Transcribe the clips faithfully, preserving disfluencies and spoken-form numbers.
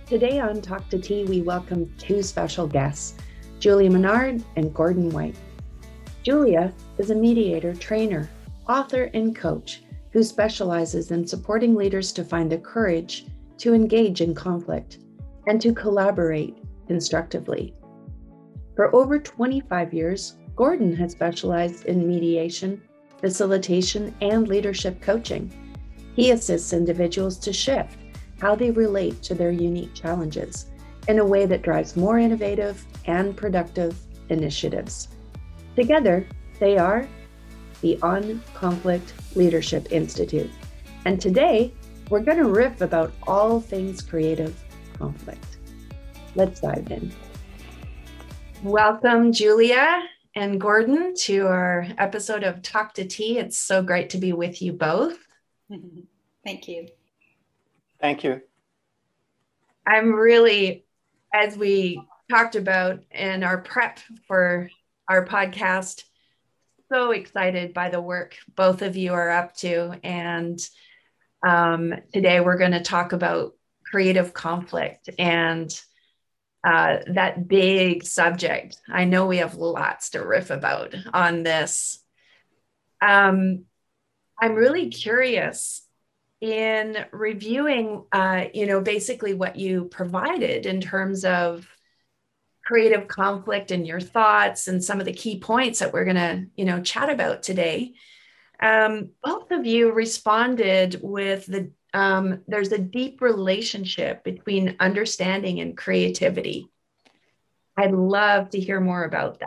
Today on Talk to Tea, we welcome two special guests, Julia Menard and Gordon White. Julia is a mediator, trainer, author, and coach who specializes in supporting leaders to find the courage to engage in conflict and to collaborate constructively. For over twenty-five years, Gordon has specialized in mediation, facilitation, and leadership coaching. He assists individuals to shift how they relate to their unique challenges in a way that drives more innovative and productive initiatives. Together, they are the On Conflict Leadership Institute. And today, we're going to riff about all things creative conflict. Let's dive in. Welcome, Julia and Gordon, to our episode of Talk to Tea. It's so great to be with you both. Thank you. Thank you. I'm really, as we talked about in our prep for our podcast, so excited by the work both of you are up to. And um, today we're going to talk about creative conflict and uh, that big subject. I know we have lots to riff about on this. Um, I'm really curious in reviewing, uh, you know, basically what you provided in terms of creative conflict and your thoughts and some of the key points that we're going to, you know, chat about today. Um, both of you responded with the, um, there's a deep relationship between understanding and creativity. I'd love to hear more about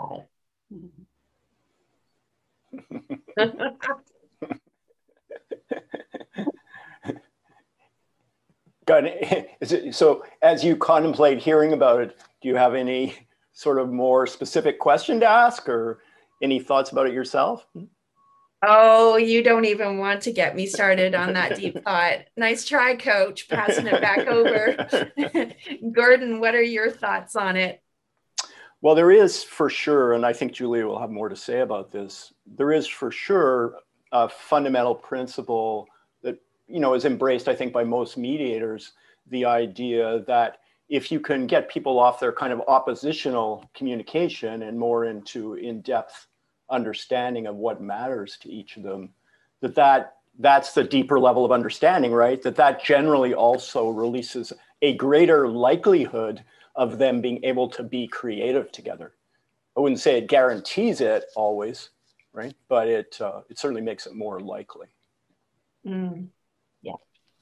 that. Got it. Is it, so as you contemplate hearing about it, do you have any sort of more specific question to ask or any thoughts about it yourself? Oh, you don't even want to get me started on that deep thought. Nice try, Coach. Passing it back over. Gordon, what are your thoughts on it? Well, there is for sure, and I think Julia will have more to say about this, there is for sure a fundamental principle that, you know, is embraced, I think, by most mediators, the idea that if you can get people off their kind of oppositional communication and more into in-depth understanding of what matters to each of them, that, that that's the deeper level of understanding, right? That that generally also releases a greater likelihood of them being able to be creative together. I wouldn't say it guarantees it always, right? But it uh, it certainly makes it more likely. Mm. Yeah.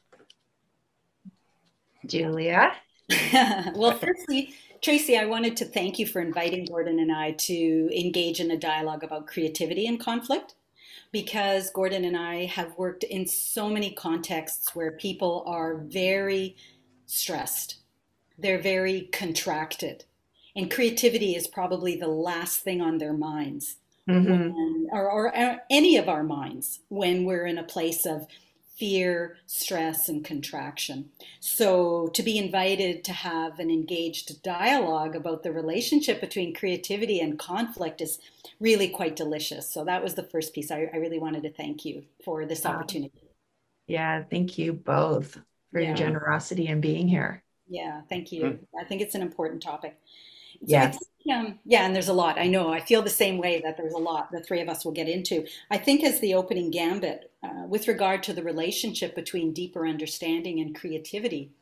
Julia? Well, firstly, Tracy, I wanted to thank you for inviting Gordon and I to engage in a dialogue about creativity and conflict, because Gordon and I have worked in so many contexts where people are very stressed. They're very contracted. And creativity is probably the last thing on their minds, Mm-hmm. when, or, or, or any of our minds, when we're in a place of fear, stress, and contraction. So to be invited to have an engaged dialogue about the relationship between creativity and conflict is really quite delicious. So that was the first piece. I, I really wanted to thank you for this opportunity. Yeah, thank you both for Yeah. your generosity in being here. Yeah, thank you. Mm. I think it's an important topic. So yes. I think, um, yeah, and there's a lot. I know, I feel the same way, that there's a lot the three of us will get into. I think as the opening gambit, uh, with regard to the relationship between deeper understanding and creativity,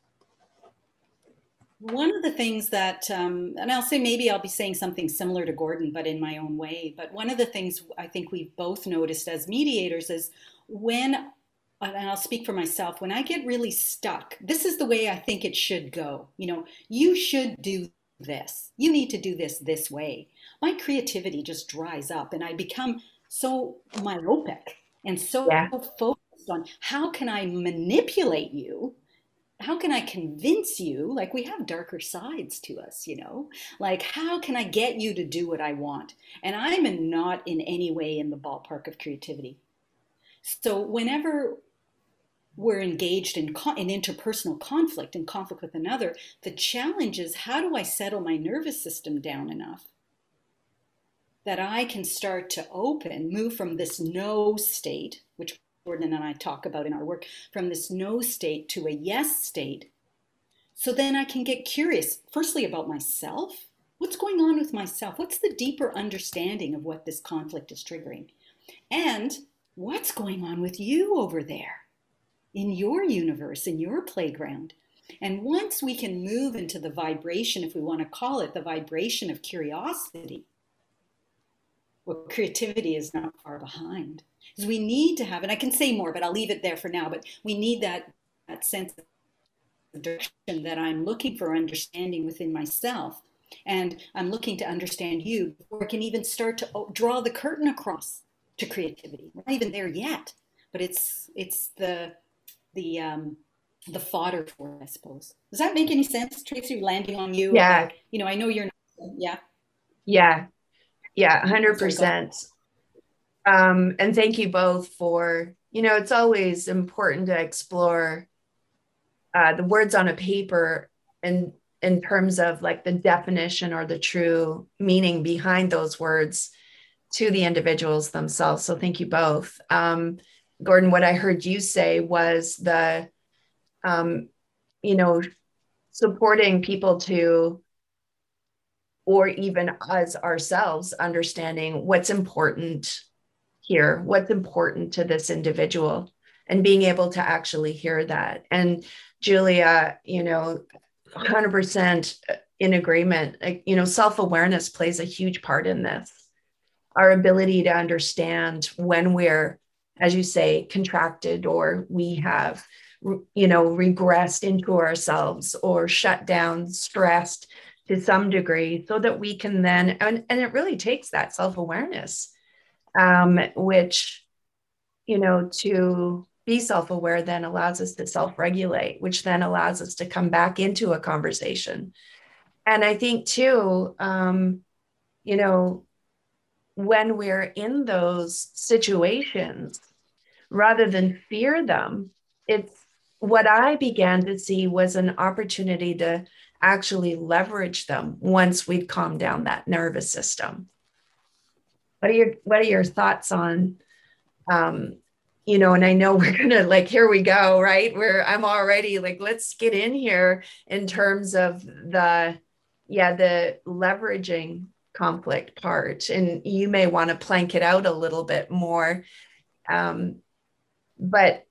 one of the things that, um, and I'll say maybe I'll be saying something similar to Gordon, but in my own way, but one of the things I think we've both noticed as mediators is when, and I'll speak for myself, when I get really stuck, this is the way I think it should go. You know, you should do this. You need to do this this way. My creativity just dries up and I become so myopic and so Yeah. focused on how can I manipulate you? How can I convince you? Like, we have darker sides to us, you know, like, how can I get you to do what I want? And I'm in not in any way in the ballpark of creativity. So whenever we're engaged in, in interpersonal conflict and conflict with another, the challenge is, how do I settle my nervous system down enough that I can start to open, move from this no state, which Gordon and I talk about in our work, from this no state to a yes state, So then I can get curious, firstly, about myself. What's going on with myself? What's the deeper understanding of what this conflict is triggering? And what's going on with you over there in your universe, in your playground? And once we can move into the vibration, if we want to call it the vibration of curiosity, well, creativity is not far behind. Because we need to have, and I can say more, but I'll leave it there for now, but we need that, that sense of direction that I'm looking for understanding within myself. And I'm looking to understand you before I can even start to draw the curtain across to creativity. We're not even there yet, but it's it's the the um, the fodder for it, I suppose. Does that make any sense, Tracy? Landing on you? Yeah. About, you know, I know you're not. Yeah. Yeah. Yeah. one hundred Sorry, percent. Um, and thank you both for, you know, it's always important to explore uh, the words on a paper and in terms of like the definition or the true meaning behind those words to the individuals themselves. So thank you both. Um, Gordon, what I heard you say was the, um, you know, supporting people to, or even us ourselves, understanding what's important here, what's important to this individual, and being able to actually hear that. And Julia, you know, one hundred percent in agreement. Like, you know, self-awareness plays a huge part in this. Our ability to understand when we're, as you say, contracted, or we have, you know, regressed into ourselves or shut down, stressed to some degree, so that we can then, and, and it really takes that self-awareness, um, which, you know, to be self-aware then allows us to self-regulate, which then allows us to come back into a conversation. And I think too, um, you know, when we're in those situations, rather than fear them, it's what I began to see was an opportunity to actually leverage them once we'd calmed down that nervous system. What are your, what are your thoughts on, um, you know, and I know we're gonna like, here we go, right? Where I'm already like, let's get in here in terms of the, yeah, the leveraging conflict part. And you may want to plank it out a little bit more. Um, but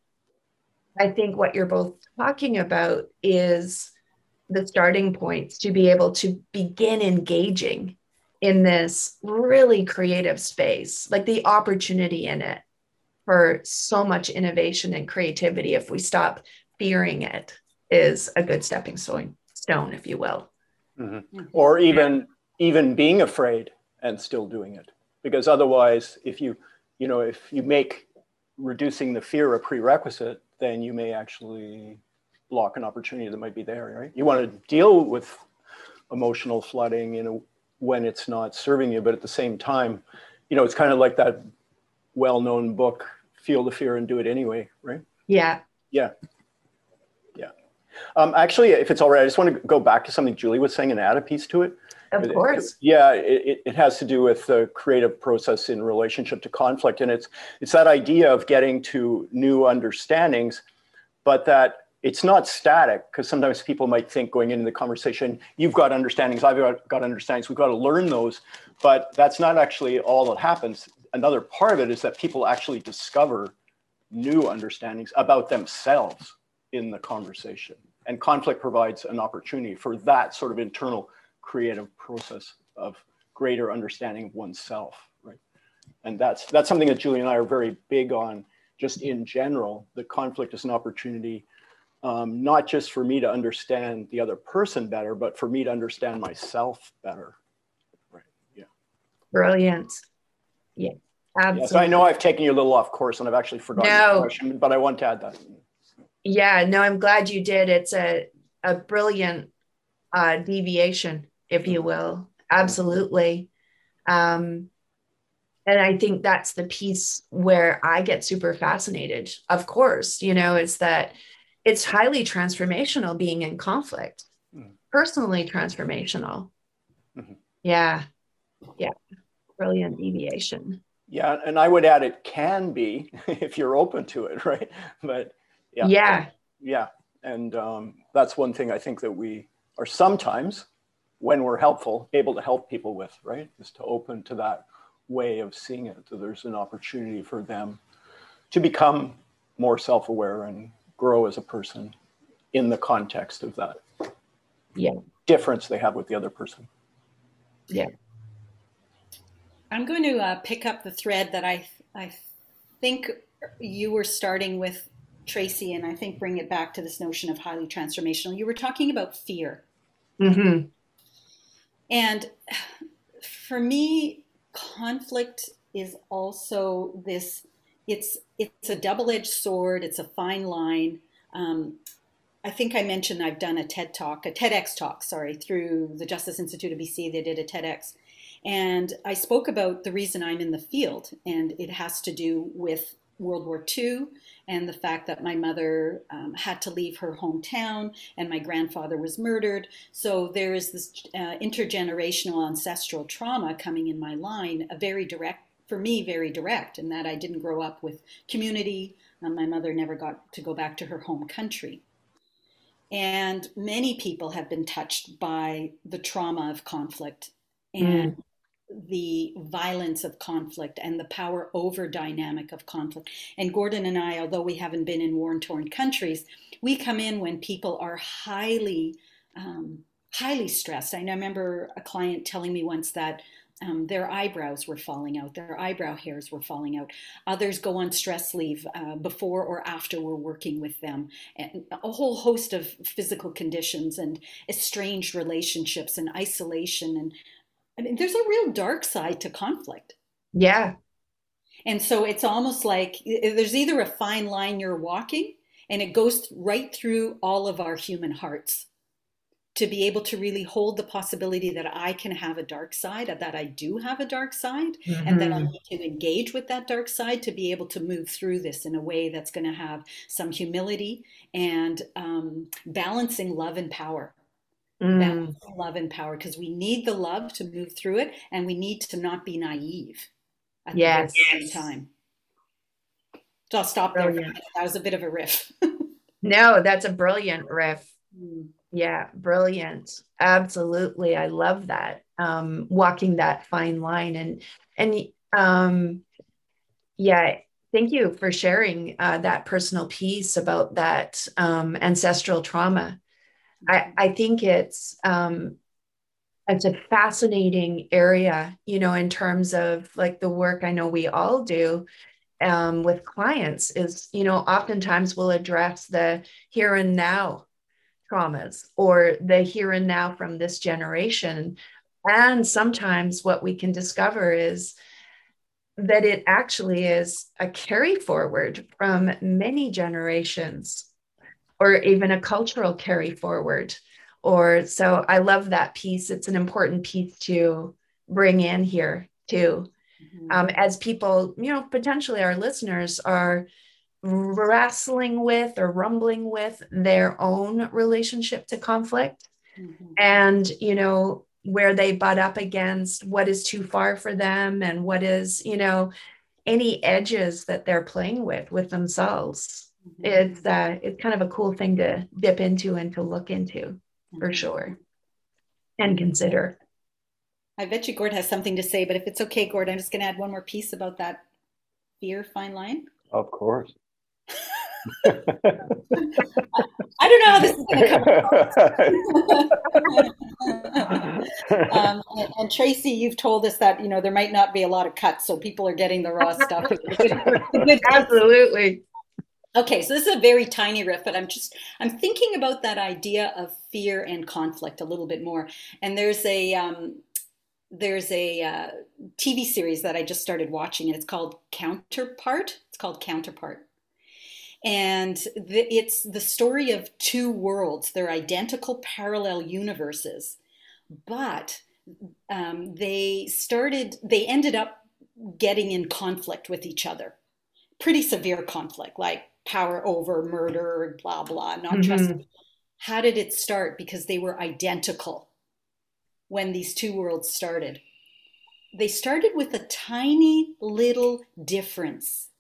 I think what you're both talking about is the starting points to be able to begin engaging in this really creative space, like the opportunity in it for so much innovation and creativity, if we stop fearing it, is a good stepping stone, stone, if you will. Mm-hmm. Or even even being afraid and still doing it, because otherwise, if you you know if you make reducing the fear a prerequisite, then you may actually block an opportunity that might be there. Right? You want to deal with emotional flooding, you know, when it's not serving you, but at the same time, you know, it's kind of like that well-known book, Feel the Fear and Do It Anyway, right? Yeah. Yeah. Yeah. Um, actually, if it's all right, I just want to go back to something Julie was saying and add a piece to it. Of course. Yeah, it, it has to do with the creative process in relationship to conflict. And it's it's that idea of getting to new understandings, but that it's not static, because sometimes people might think going into the conversation, you've got understandings, I've got, got understandings, we've got to learn those, but that's not actually all that happens. Another part of it is that people actually discover new understandings about themselves in the conversation. And conflict provides an opportunity for that sort of internal creative process of greater understanding of oneself, right? And that's that's something that Julie and I are very big on, just in general. The conflict is an opportunity, um, not just for me to understand the other person better, but for me to understand myself better, right? Yeah. Brilliant. Yeah, absolutely. Yeah, so I know I've taken you a little off course and I've actually forgotten no. the question, but I want to add that. Yeah, no, I'm glad you did. It's a, a brilliant uh, deviation, if you will. Absolutely. Um, and I think that's the piece where I get super fascinated, of course, you know, is that it's highly transformational being in conflict, mm-hmm. personally transformational. Mm-hmm. Yeah. Yeah. Brilliant deviation. Yeah. And I would add, it can be if you're open to it, right? But yeah. Yeah. Yeah. And um, that's one thing I think that we are sometimes, when we're helpful, able to help people with, right? Is to open to that way of seeing it. So there's an opportunity for them to become more self-aware and grow as a person in the context of that yeah. difference they have with the other person. Yeah. I'm going to uh, pick up the thread that I I think you were starting with, Tracy, and I think bring it back to this notion of highly transformational. You were talking about fear. Mm-hmm. And for me, conflict is also this, it's it's a double-edged sword, it's a fine line. Um, I think I mentioned I've done a TED talk, a TEDx talk, sorry, through the Justice Institute of B C. They did a TEDx. And I spoke about the reason I'm in the field, and it has to do with World War Two and the fact that my mother um, had to leave her hometown and my grandfather was murdered. So there is this uh, intergenerational ancestral trauma coming in my line, a very direct, for me, very direct, in that I didn't grow up with community. Um, my mother never got to go back to her home country. And many people have been touched by the trauma of conflict and Mm. the violence of conflict and the power over dynamic of conflict. And Gordon and I, although we haven't been in war-torn countries, we come in when people are highly, um, highly stressed. I remember a client telling me once that um, their eyebrows were falling out, their eyebrow hairs were falling out. Others go on stress leave uh, before or after we're working with them. And a whole host of physical conditions and estranged relationships and isolation. And I mean, there's a real dark side to conflict. Yeah. And so it's almost like there's either a fine line you're walking, and it goes right through all of our human hearts to be able to really hold the possibility that I can have a dark side, that I do have a dark side, Mm-hmm. and that I need to engage with that dark side to be able to move through this in a way that's going to have some humility and um, balancing love and power. Mm. Balancing love and power, because we need the love to move through it, and we need to not be naive at Yes. the very same time. So I'll stop there. Brilliant. That was a bit of a riff. No, that's a brilliant riff. Mm. Yeah, brilliant. Absolutely. I love that. Um, walking that fine line. And, and, um, yeah, thank you for sharing uh, that personal piece about that um, ancestral trauma. I, I think it's, um, it's a fascinating area, you know, in terms of like the work I know we all do um, with clients is, you know, oftentimes we'll address the here and now traumas or the here and now from this generation. And sometimes what we can discover is that it actually is a carry forward from many generations or even a cultural carry forward. Or so I love that piece. It's an important piece to bring in here too. Mm-hmm. Um, as people, you know, potentially our listeners are wrestling with or rumbling with their own relationship to conflict. Mm-hmm. And, you know, where they butt up against what is too far for them and what is, you know, any edges that they're playing with with themselves. Mm-hmm. It's uh, it's kind of a cool thing to dip into and to look into, mm-hmm. for sure, and consider. I bet you Gord has something to say, but if it's okay, Gord, I'm just going to add one more piece about that fear fine line. Of course. I don't know how this is going to come out. um, and, and Tracy, you've told us that, you know, there might not be a lot of cuts, so people are getting the raw stuff. Absolutely. Okay, so this is a very tiny riff, but I'm just, I'm thinking about that idea of fear and conflict a little bit more. And there's a, um, there's a uh, T V series that I just started watching, and it's called Counterpart. It's called Counterpart. And the, it's the story of two worlds. They're identical parallel universes, but um, they started, they ended up getting in conflict with each other. Pretty severe conflict, like power over, murder, blah, blah, not mm-hmm. trusting. How did it start? Because they were identical when these two worlds started. They started with a tiny little difference.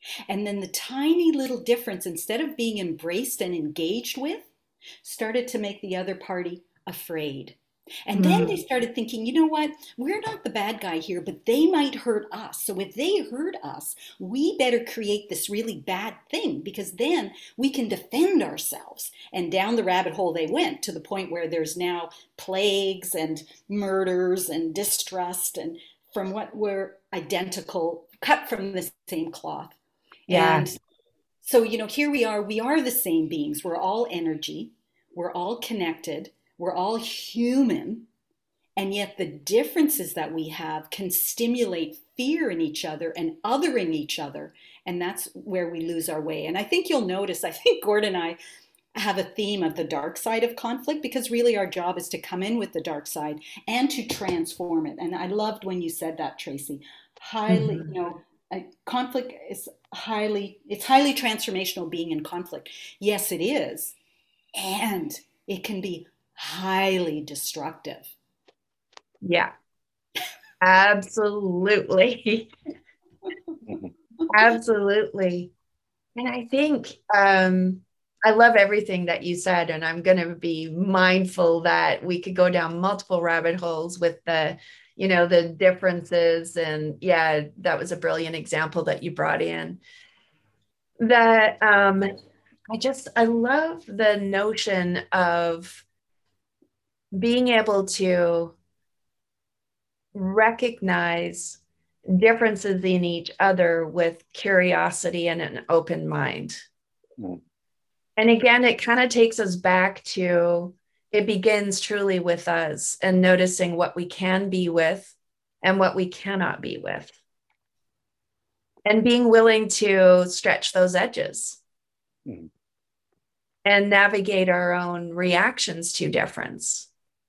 And then the tiny little difference, instead of being embraced and engaged with, started to make the other party afraid. And then they Mm. started thinking, you know what? We're not the bad guy here, but they might hurt us. So if they hurt us, we better create this really bad thing, because then we can defend ourselves. And down the rabbit hole they went, to the point where there's now plagues and murders and distrust, and from what were identical, cut from the same cloth. Yeah. And so, you know, here we are, we are the same beings. We're all energy. We're all connected. We're all human. And yet the differences that we have can stimulate fear in each other and othering each other. And that's where we lose our way. And I think you'll notice, I think Gord and I have a theme of the dark side of conflict, because really our job is to come in with the dark side and to transform it. And I loved when you said that, Tracy. Highly, Mhm. you know, uh, conflict is highly, it's highly transformational being in conflict. Yes, it is. And it can be highly destructive. Yeah, absolutely. Mhm. Absolutely. And I think um, I love everything that you said, and I'm going to be mindful that we could go down multiple rabbit holes with the, you know, the differences. And yeah, that was a brilliant example that you brought in. That um, I just, I love the notion of being able to recognize differences in each other with curiosity and an open mind. Mhm. And again, it kind of takes us back to, it begins truly with us and noticing what we can be with and what we cannot be with, and being willing to stretch those edges Mhm. and navigate our own reactions to difference.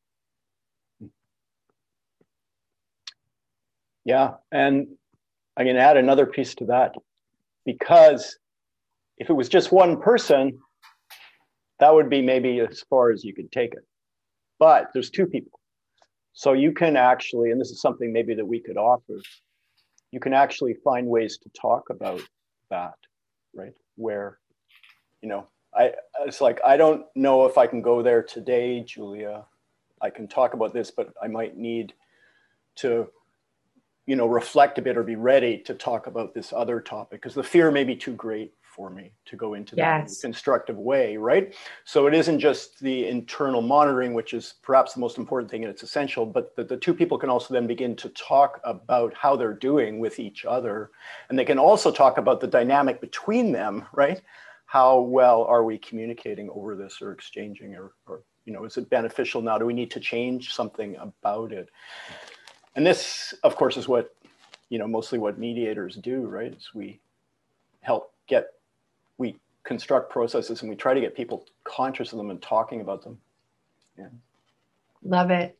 Yeah. And I can add another piece to that, because if it was just one person, that would be maybe as far as you could take it. But there's two people. So you can actually, and this is something maybe that we could offer, you can actually find ways to talk about that, right? Where, you know, I, it's like, I don't know if I can go there today, Julia. I can talk about this, but I might need to, you know, reflect a bit or be ready to talk about this other topic, because the fear may be too great for me to go into that in a Yes. constructive way, right? So it isn't just the internal monitoring, which is perhaps the most important thing and it's essential, but the, the two people can also then begin to talk about how they're doing with each other. And they can also talk about the dynamic between them, right? How well are we communicating over this or exchanging, or, or you know, is it beneficial now? Do we need to change something about it? And this, of course, is what, you know, mostly what mediators do, right? Is we help get, we construct processes and we try to get people conscious of them and talking about them. Yeah. Love it.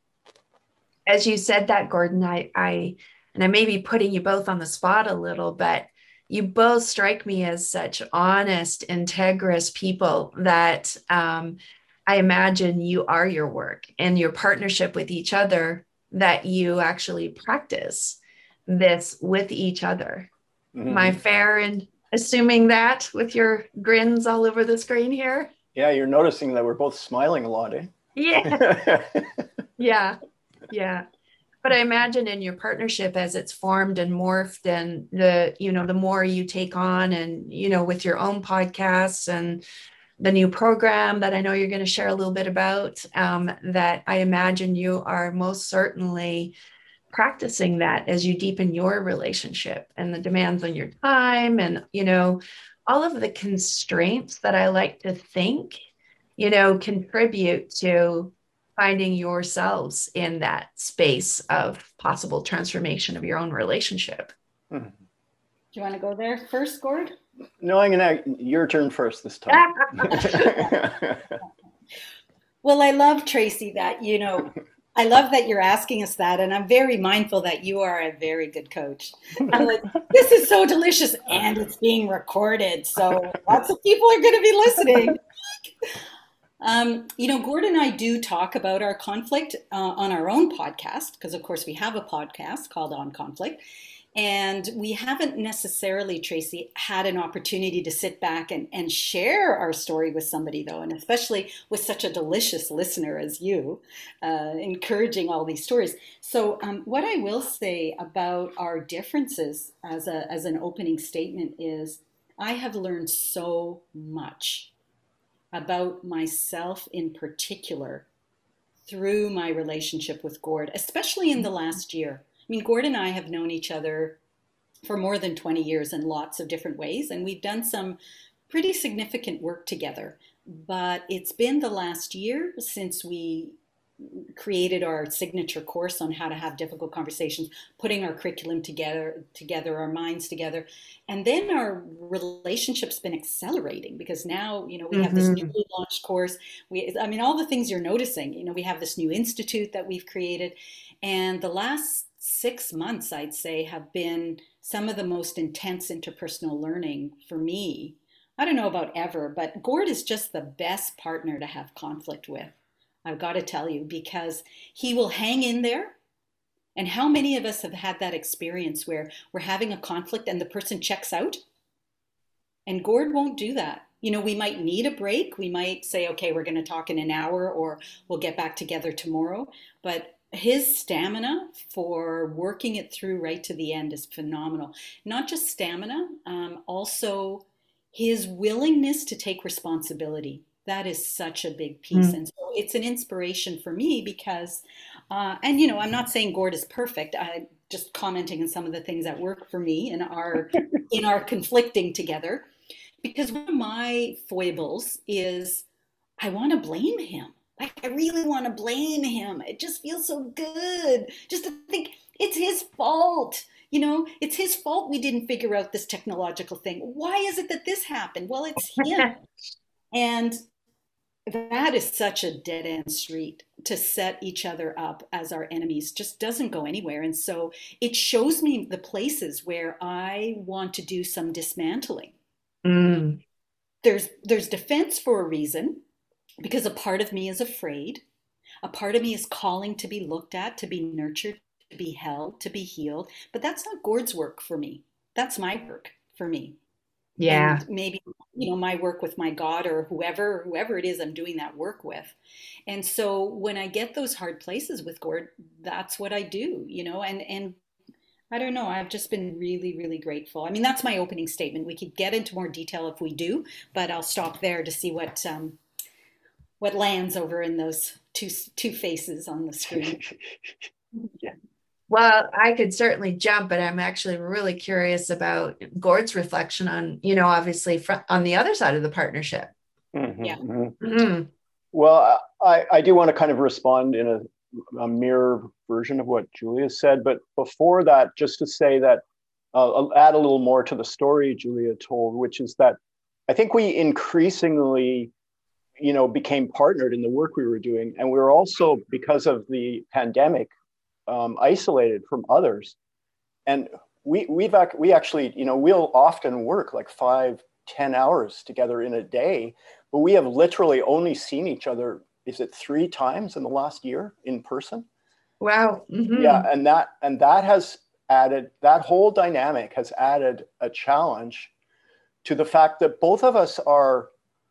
As you said that, Gordon, I, I, and I may be putting you both on the spot a little, but you both strike me as such honest, integrous people that um, I imagine you are your work and your partnership with each other, that you actually practice this with each other. Mm-hmm. Am I fair in assuming that with your grins all over the screen here? Yeah, you're noticing that we're both smiling a lot, eh? Yeah. Yeah. Yeah. But I imagine in your partnership, as it's formed and morphed, and the, you know, the more you take on, and, you know, with your own podcasts and the new program that I know you're going to share a little bit about, um, that I imagine you are most certainly practicing that as you deepen your relationship and the demands on your time, and, you know, all of the constraints that I like to think, you know, contribute to finding yourselves in that space of possible transformation of your own relationship. Mm-hmm. Do you want to go there first, Gord? No, I'm gonna, your turn first this time. Well, I love, Tracy, that, you know, I love that you're asking us that, and I'm very mindful that you are a very good coach. I'm like, this is so delicious, and it's being recorded, so lots of people are going to be listening. Um, you know, Gord and I do talk about our conflict uh, on our own podcast, because of course we have a podcast called On Conflict. And we haven't necessarily, Tracy, had an opportunity to sit back and, and share our story with somebody, though, and especially with such a delicious listener as you, uh, encouraging all these stories. So um, what I will say about our differences as, a, as an opening statement is I have learned so much about myself in particular through my relationship with Gord, especially in the last year. I mean, Gord and I have known each other for more than twenty years in lots of different ways, and we've done some pretty significant work together. But it's been the last year since we created our signature course on how to have difficult conversations, putting our curriculum together, together, our minds together. And then our relationship's been accelerating because now, you know, we have this Mm-hmm. newly launched course. We, I mean, all the things you're noticing, you know, we have this new institute that we've created. And the last six months, I'd say, have been some of the most intense interpersonal learning for me. I don't know about ever, but Gord is just the best partner to have conflict with. I've got to tell you, because he will hang in there. And how many of us have had that experience where we're having a conflict and the person checks out? And Gord won't do that. You know, we might need a break. We might say, okay, we're going to talk in an hour or we'll get back together tomorrow. But his stamina for working it through right to the end is phenomenal. Not just stamina, um, also his willingness to take responsibility. That is such a big piece. And so it's an inspiration for me because, uh, and you know, I'm not saying Gord is perfect. I just commenting on some of the things that work for me in our in our conflicting together. Because one of my foibles is I want to blame him. Like I really want to blame him. It just feels so good just to think it's his fault. You know, it's his fault we didn't figure out this technological thing. Why is it that this happened? Well, it's him. And that is such a dead end street to set each other up as our enemies, just doesn't go anywhere. And so it shows me the places where I want to do some dismantling. Mm. There's there's defense for a reason, because a part of me is afraid. A part of me is calling to be looked at, to be nurtured, to be held, to be healed. But that's not Gord's work for me. That's my work for me. Yeah. And maybe, you know, my work with my God or whoever whoever it is I'm doing that work with. And so when I get those hard places with Gord, that's what I do, you know. And and I don't know, I've just been really, really grateful. I mean, that's my opening statement. We could get into more detail if we do, but I'll stop there to see what um, what lands over in those two two faces on the screen. Yeah. Well, I could certainly jump, but I'm actually really curious about Gord's reflection on, you know, obviously fr- on the other side of the partnership. Mhm, Yeah. mhm. Mm. Well, I, I do want to kind of respond in a, a mirror version of what Julia said. But before that, just to say that, uh, I'll add a little more to the story Julia told, which is that I think we increasingly, you know, became partnered in the work we were doing. And we were also, because of the pandemic, um, isolated from others. And we, we've, ac- we actually, you know, we'll often work like five, ten hours together in a day, but we have literally only seen each other, is it three times in the last year in person? Wow. Mm-hmm. Yeah, and that and that has added, that whole dynamic has added a challenge to the fact that both of us are,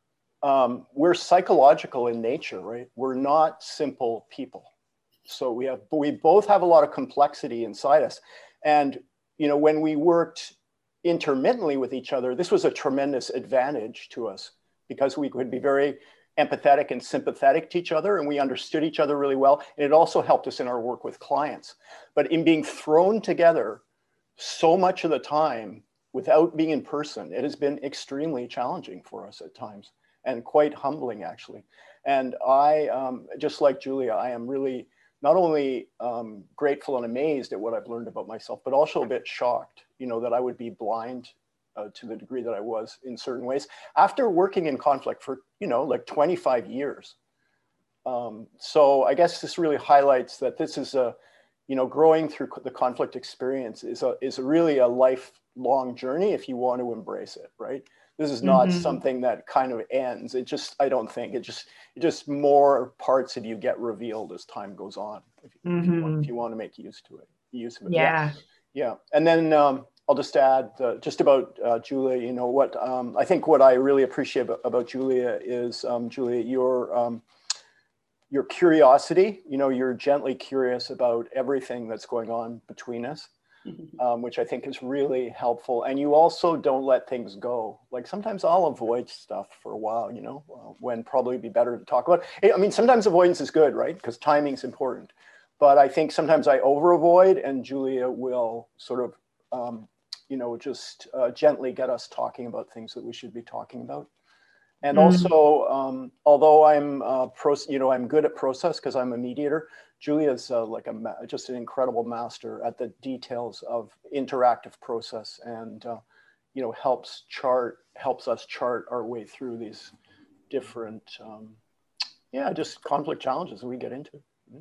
um, we're psychological in nature, right? We're not simple people. So we have, we both have a lot of complexity inside us. And, you know, when we worked intermittently with each other, this was a tremendous advantage to us because we could be very empathetic and sympathetic to each other, and we understood each other really well. And it also helped us in our work with clients. But in being thrown together so much of the time without being in person, it has been extremely challenging for us at times and quite humbling, actually. And I, um, just like Julia, I am really not only um, grateful and amazed at what I've learned about myself, but also a bit shocked, you know, that I would be blind uh, to the degree that I was in certain ways after working in conflict for, you know, like twenty-five years. Um, so I guess this really highlights that this is a, you know, growing through the conflict experience is a, is a really a lifelong journey if you want to embrace it, right? This is not Mm-hmm. something that kind of ends. It just, I don't think, it just, it just more parts of you get revealed as time goes on, if, if, you, want, if Mm-hmm. you want to make use to it, use of it. Yeah. Yeah. And then um, I'll just add uh, just about uh, Julia, you know, what um, I think what I really appreciate about, about Julia is, um, Julia, your, um, your curiosity, you know, you're gently curious about everything that's going on between us, um, which I think is really helpful. And you also don't let things go. Like sometimes I'll avoid stuff for a while, you know, uh, when probably be better to talk about. I mean, sometimes avoidance is good, right? Because timing's important. But I think sometimes I over avoid, and Julia will sort of, um, you know, just uh, gently get us talking about things that we should be talking about. And also, um, although I'm, uh, pro you know, I'm good at process because I'm a mediator, Julia's uh, like a just an incredible master at the details of interactive process, and uh, you know, helps chart, helps us chart our way through these different, um, yeah, just conflict challenges that we get into.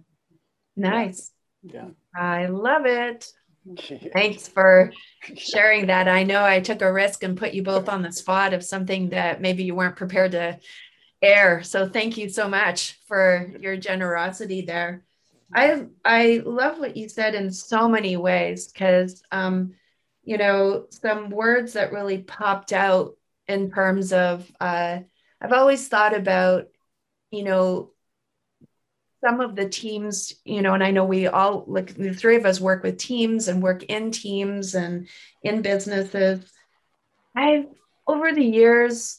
Nice. Yeah, I love it. yeah. Thanks for sharing that. I know I took a risk and put you both on the spot of something that maybe you weren't prepared to air. So thank you so much for your generosity there. I I love what you said in so many ways, because um, you know, some words that really popped out in terms of uh, I've always thought about, you know, some of the teams, you know, and I know we all, like the three of us work with teams and work in teams and in businesses. I've, over the years,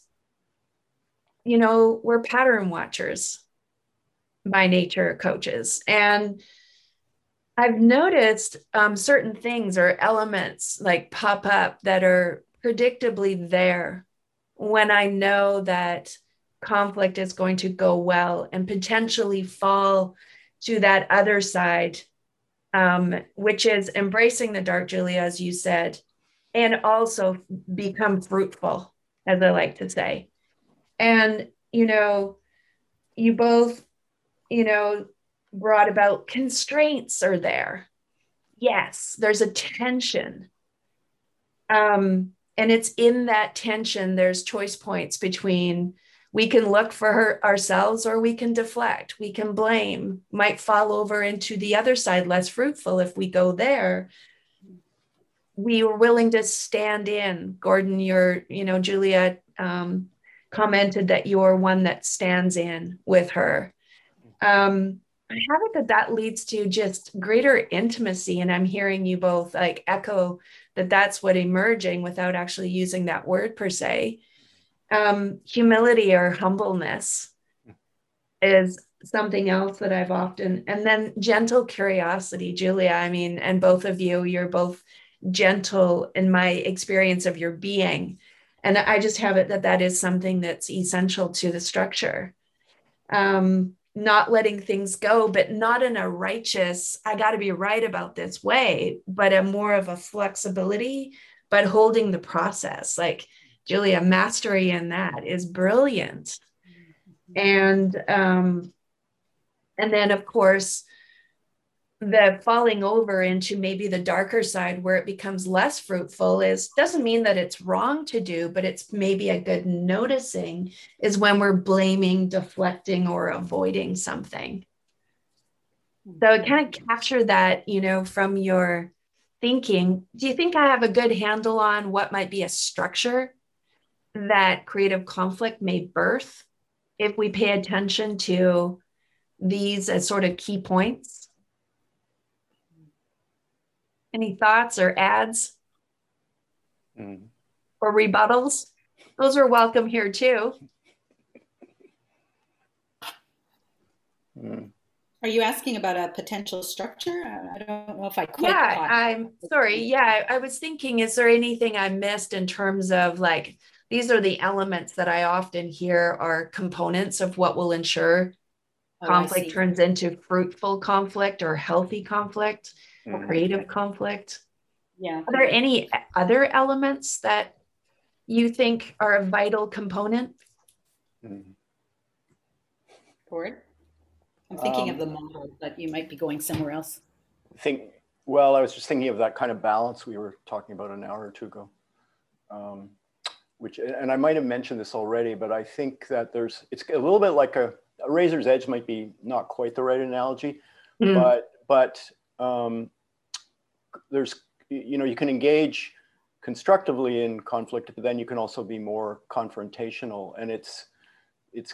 you know, we're pattern watchers by nature, coaches. And I've noticed um, certain things or elements like pop up that are predictably there when I know that conflict is going to go well and potentially fall to that other side, um, which is embracing the dark, Julia, as you said, and also become fruitful, as I like to say. And, you know, you both, you know, brought about constraints are there. Yes, there's a tension. Um, and it's in that tension, there's choice points between we can look for her ourselves or we can deflect, we can blame, might fall over into the other side, less fruitful if we go there. We were willing to stand in. Gordon, you're, you know, Julia um, commented that you're one that stands in with her. Um, I have it that that leads to just greater intimacy. And I'm hearing you both like echo that that's what emerging without actually using that word per se. Um, humility or humbleness is something else that I've often, and then gentle curiosity, Julia. I mean, and both of you, you're both gentle in my experience of your being. And I just have it that that is something that's essential to the structure. Um, not letting things go, but not in a righteous, I got to be right about this way, but a more of a flexibility, but holding the process. Like Julia, mastery in that is brilliant. And um, and then of course, the falling over into maybe the darker side where it becomes less fruitful is doesn't mean that it's wrong to do, but it's maybe a good noticing is when we're blaming, deflecting, or avoiding something. So kind of capture that, you know, from your thinking. Do you think I have a good handle on what might be a structure that creative conflict may birth if we pay attention to these as sort of key points? Any thoughts or ads mm. or rebuttals? Those are welcome here too. Mm. Are you asking about a potential structure? I don't know if I quite yeah, caught I'm sorry. Yeah, I was thinking, is there anything I missed in terms of like, these are the elements that I often hear are components of what will ensure oh, conflict turns into fruitful conflict or healthy conflict, mm. creative conflict. Yeah. Are there any other elements that you think are a vital component? Mm-hmm. Gord? I'm thinking um, of the model, but you might be going somewhere else. Think, well, I was just thinking of that kind of balance we were talking about an hour or two ago. Um, which, and I might have mentioned this already, but I think that there's, it's a little bit like a, a razor's edge might be not quite the right analogy, mm. but, but um, there's you know, you can engage constructively in conflict, but then you can also be more confrontational. And it's, it's,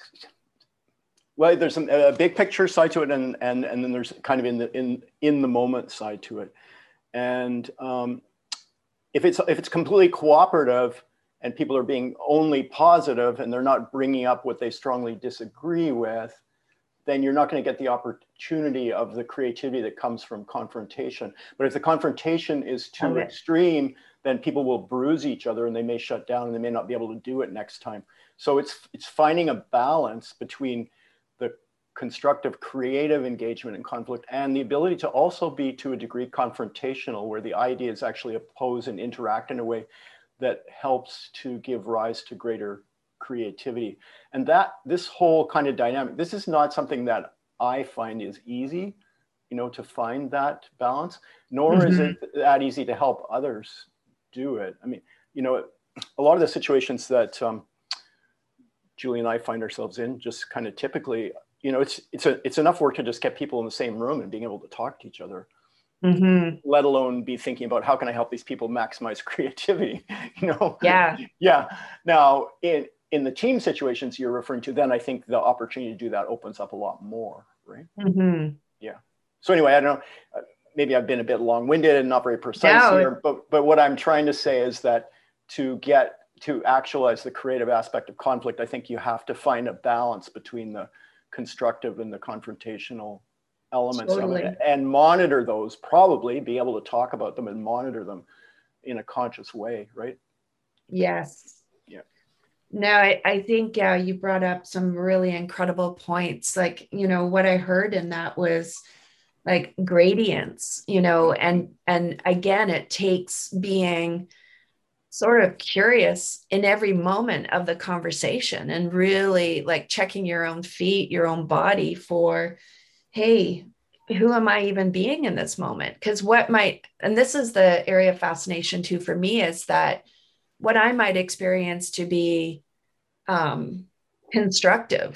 well, there's some, a big picture side to it, and, and, and then there's kind of in the, in, in the moment side to it. And um, if it's, if it's completely cooperative and people are being only positive and they're not bringing up what they strongly disagree with, then you're not going to get the opportunity of the creativity that comes from confrontation. But if the confrontation is too okay. extreme, then people will bruise each other and they may shut down and they may not be able to do it next time. So it's, it's finding a balance between the constructive, creative engagement in conflict and the ability to also be, to a degree, confrontational, where the ideas actually oppose and interact in a way that helps to give rise to greater creativity. And that, this whole kind of dynamic, this is not something that I find is easy, you know, to find that balance, nor mm-hmm. is it that easy to help others do it. I mean, you know, a lot of the situations that um, Julie and I find ourselves in, just kind of typically, you know, it's, it's, a, it's enough work to just get people in the same room and being able to talk to each other. Mm-hmm. Let alone be thinking about how can I help these people maximize creativity, you know? Yeah. Yeah. Now, in, in the team situations you're referring to, then I think the opportunity to do that opens up a lot more, right? Mm-hmm. Yeah. So anyway, I don't know, uh, maybe I've been a bit long-winded and not very precise no. here, but, but what I'm trying to say is that to get, to actualize the creative aspect of conflict, I think you have to find a balance between the constructive and the confrontational elements totally. Of it, and monitor those, probably be able to talk about them and monitor them in a conscious way, right? Yes. Yeah. No, I, I think uh, you brought up some really incredible points. Like, you know, what I heard in that was like gradients, you know, and, and again, it takes being sort of curious in every moment of the conversation and really like checking your own feet, your own body for, hey, who am I even being in this moment? Because what might, and this is the area of fascination too for me, is that what I might experience to be um, constructive.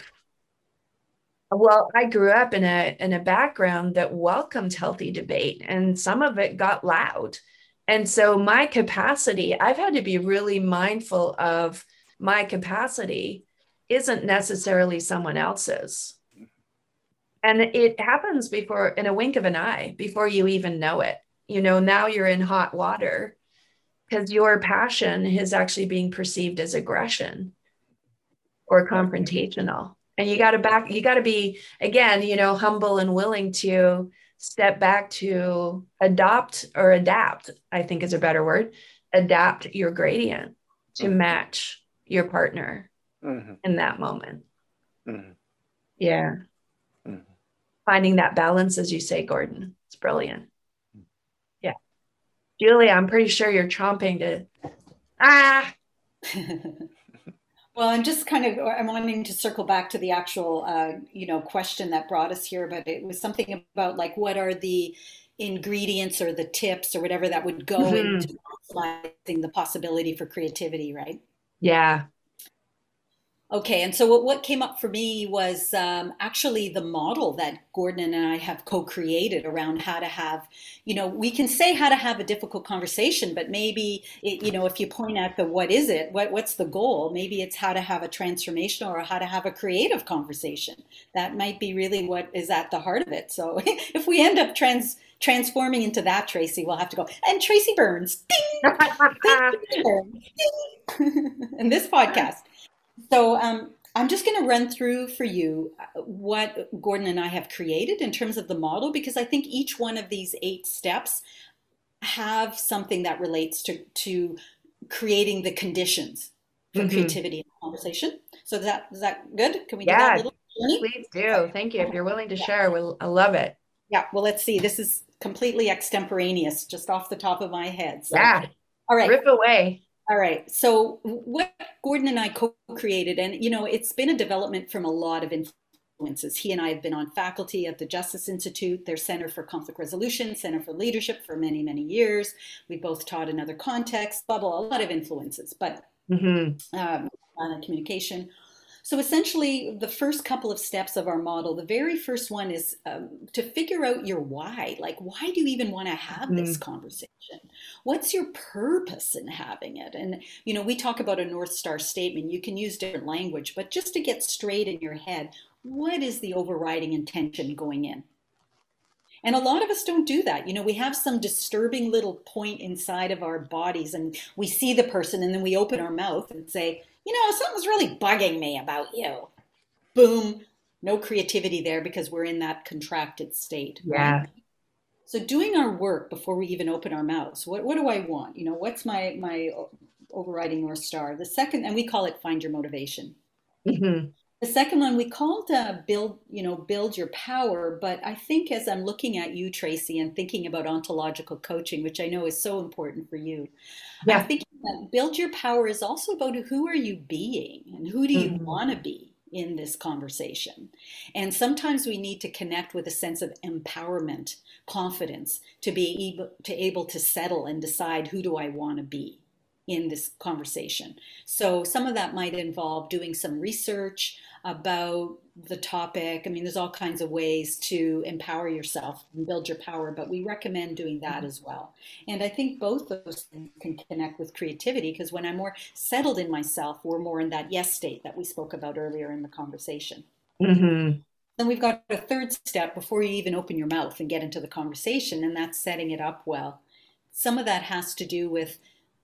Well, I grew up in a in a background that welcomed healthy debate, and some of it got loud. And so my capacity, I've had to be really mindful of my capacity isn't necessarily someone else's. And it happens before, in a wink of an eye, before you even know it. You know, now you're in hot water because your passion is actually being perceived as aggression or confrontational. And you got to back, you got to be, again, you know, humble and willing to step back to adopt or adapt, I think is a better word, adapt your gradient to mm-hmm. match your partner mm-hmm. in that moment. Mm-hmm. Yeah. Mm-hmm. Finding that balance, as you say, Gordon, it's brilliant. Yeah. Julia, I'm pretty sure you're chomping to, ah. Well, I'm just kind of, I'm wanting to circle back to the actual, uh, you know, question that brought us here, but it was something about like, what are the ingredients or the tips or whatever that would go mm-hmm. into maximizing the possibility for creativity, right? Yeah. Okay, and so what, what came up for me was um, actually the model that Gordon and I have co-created around how to have, you know, we can say how to have a difficult conversation, but maybe, it, you know, if you point at the what is it, what what's the goal, maybe it's how to have a transformational or how to have a creative conversation. That might be really what is at the heart of it. So if we end up trans transforming into that, Tracy, we'll have to go, and Tracy Burns, ding, Tracy Burns, ding, in this podcast. So um, I'm just going to run through for you what Gordon and I have created in terms of the model, because I think each one of these eight steps have something that relates to, to creating the conditions for mm-hmm. creativity in conversation. So is that, is that good? Can we yeah, do that a little journey? Please do. Thank you. If you're willing to share, we'll, I love it. Yeah. Well, let's see. This is completely extemporaneous, just off the top of my head. So, yeah. All right. Rip away. All right. So what Gordon and I co-created, and, you know, it's been a development from a lot of influences. He and I have been on faculty at the Justice Institute, their Center for Conflict Resolution, Center for Leadership for many, many years. We both taught in other contexts, blah, blah, a lot of influences, but mm-hmm. um, communication. So essentially, the first couple of steps of our model, the very first one is um, to figure out your why. Like, why do you even want to have this Mm. conversation? What's your purpose in having it? And, you know, we talk about a North Star statement. You can use different language, but just to get straight in your head, what is the overriding intention going in? And a lot of us don't do that. You know, we have some disturbing little point inside of our bodies and we see the person and then we open our mouth and say, you know, something's really bugging me about you. Boom, no creativity there because we're in that contracted state, right? Yeah. So doing our work before we even open our mouths, what, what do I want? You know, what's my, my overriding North Star? The second, and we call it find your motivation. Hmm. The second one we called uh, build, you know, build your power. But I think as I'm looking at you, Tracy, and thinking about ontological coaching, which I know is so important for you, I'm Yeah. thinking that build your power is also about who are you being and who do you Hmm. want to be in this conversation. And sometimes we need to connect with a sense of empowerment, confidence to be able to able to settle and decide who do I want to be in this conversation. So some of that might involve doing some research about the topic. I mean, there's all kinds of ways to empower yourself and build your power, but we recommend doing that as well. And I think both those things can connect with creativity because when I'm more settled in myself, we're more in that yes state that we spoke about earlier in the conversation. Hmm. Then we've got a third step before you even open your mouth and get into the conversation, and that's setting it up well. Some of that has to do with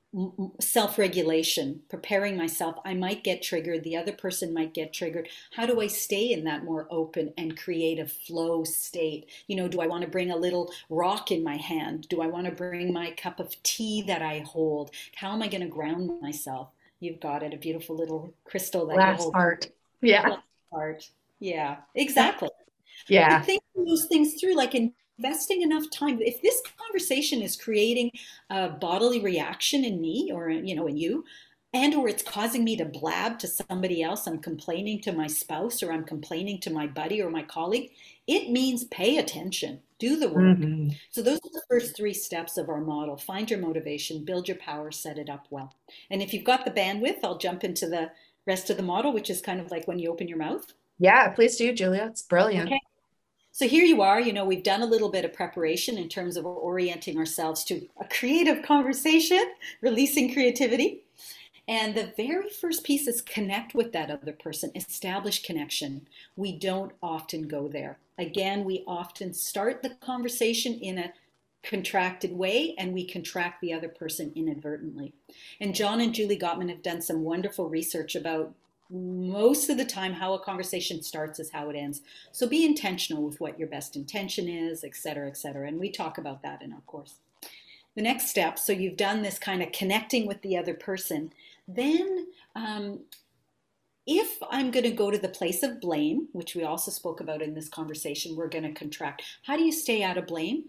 self-regulation, preparing myself. I might get triggered, the other person might get triggered. How do I stay in that more open and creative flow state? You know, do I want to bring a little rock in my hand? Do I want to bring my cup of tea that I hold? How am I going to ground myself? You've got it, a beautiful little crystal that you Last hold. part. Yeah. Last part. Yeah, exactly. But Yeah. thinking those things through, like investing enough time. If this conversation is creating a bodily reaction in me or, you know, in you, and or it's causing me to blab to somebody else, I'm complaining to my spouse or I'm complaining to my buddy or my colleague, it means pay attention, do the work. Hmm. So those are the first three steps of our model. Find your motivation, build your power, set it up well. And if you've got the bandwidth, I'll jump into the rest of the model, which is kind of like when you open your mouth. Yeah, please do, Julia. It's brilliant. Okay. So here you are, you know, we've done a little bit of preparation in terms of orienting ourselves to a creative conversation, releasing creativity. And the very first piece is connect with that other person, establish connection. We don't often go there. Again, we often start the conversation in a contracted way and we contract the other person inadvertently. And John and Julie Gottman have done some wonderful research about most of the time how a conversation starts is how it ends. So be intentional with what your best intention is, et cetera, et cetera. And we talk about that in our course. The next step, so you've done this kind of connecting with the other person, then um, if I'm going to go to the place of blame, which we also spoke about in this conversation, we're going to contract. How do you stay out of blame?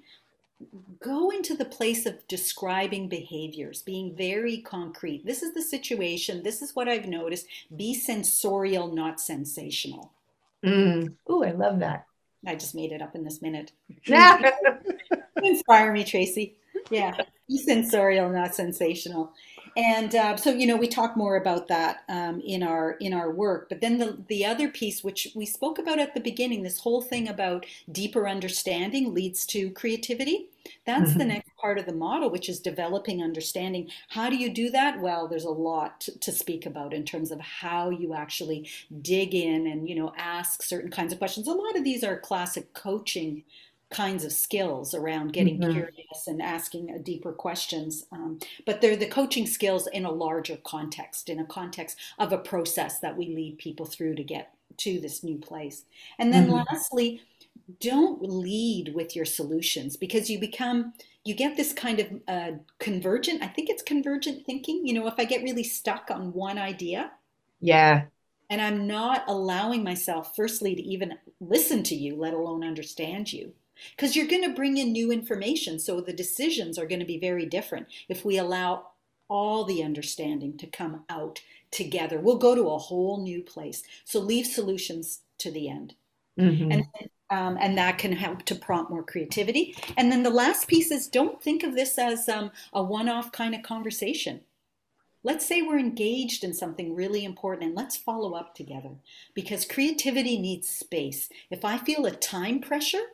Go into the place of describing behaviors, being very concrete. This is the situation. This is what I've noticed. Be sensorial, not sensational. Mm. Oh, I love that. I just made it up in this minute. Yeah. Inspire me, Tracy. Yeah, be sensorial, not sensational. And uh, so, you know, we talk more about that um, in our in our work. But then the the other piece, which we spoke about at the beginning, this whole thing about deeper understanding leads to creativity. That's the Mhm. next part of the model, which is developing understanding. How do you do that? Well, there's a lot to, to speak about in terms of how you actually dig in and, you know, ask certain kinds of questions. A lot of these are classic coaching kinds of skills around getting Mhm. curious and asking deeper questions. Um, but they're the coaching skills in a larger context, in a context of a process that we lead people through to get to this new place. And then Mhm. lastly, don't lead with your solutions because you become, you get this kind of uh, convergent, I think it's convergent thinking. You know, if I get really stuck on one idea, Yeah. and I'm not allowing myself, firstly, to even listen to you, let alone understand you. Because you're going to bring in new information. So the decisions are going to be very different if we allow all the understanding to come out together. We'll go to a whole new place. So leave solutions to the end. And Mhm. um, and that can help to prompt more creativity. And then the last piece is don't think of this as um, a one-off kind of conversation. let's say we're engaged in something really important and let's follow up together because creativity needs space. If I feel a time pressure,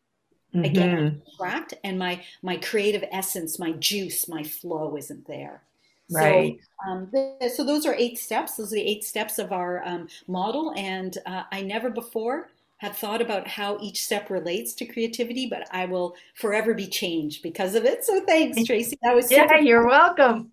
I get Mm-hmm. distracted and my my creative essence, my juice, my flow isn't there. So, Right. um, th- so those are eight steps. Those are the eight steps of our um, model. And uh, I never before had thought about how each step relates to creativity, but I will forever be changed because of it. So thanks, Tracy. That was Yeah, super you're welcome.